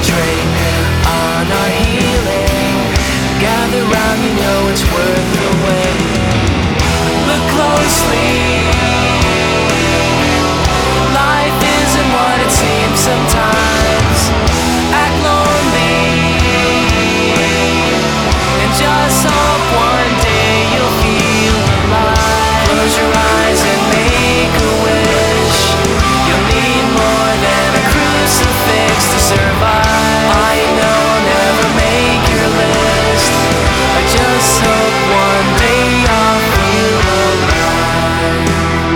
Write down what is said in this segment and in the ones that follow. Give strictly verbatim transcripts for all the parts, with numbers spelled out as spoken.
concentrate on our healing. Gather round, you know it's worth the wait. Look closely. Life isn't what it seems sometimes. Act lonely and just hope one day you'll feel alive. Close your eyes and make a wish. You'll need more than a crucifix to survive. I know I'll never make your list. I just hope one day I'll feel alive.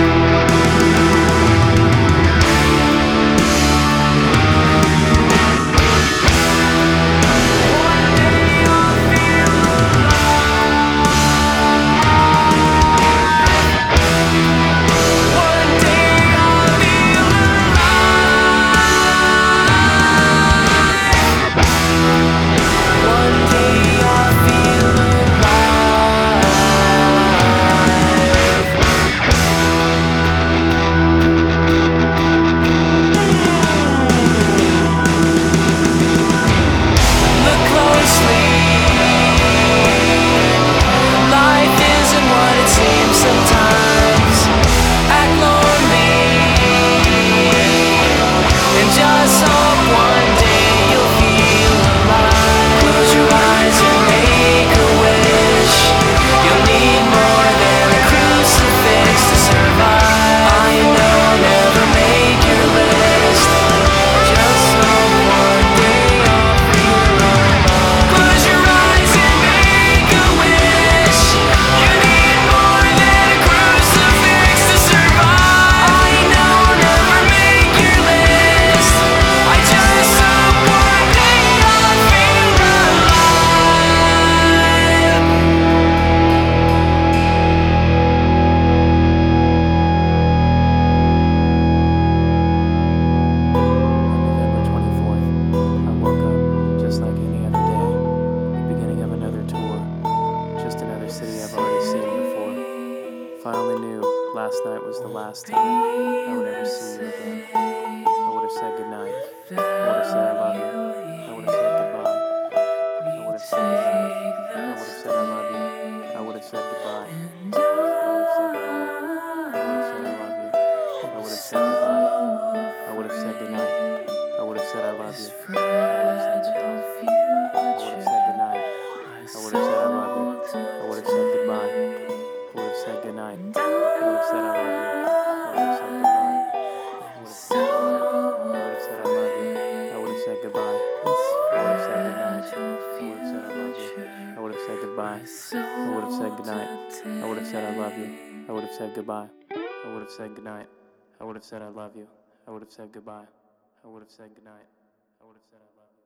Last night was the last time I would ever see you again. I would have said goodnight. I would have said I love you. I would have said goodbye. I would have said goodnight. I would have said I love you. I would have said goodbye. I would have said goodnight. I would have said I love you. I would have said goodbye. I would have said goodnight. I would have said I love you. I would have said goodbye. I would have said goodnight. I would have said I love you. I would have said goodbye. I would have said goodnight. I would have said I love you. I would have said goodbye. I would have said I love you. I would have said goodbye. I would have said goodnight. I would have said goodbye. I would have said goodnight. I would have said I love you. I would have said goodbye. I would have said goodnight. I would have said I love you. I would have said goodbye. I would have said goodnight. I would have said I love you.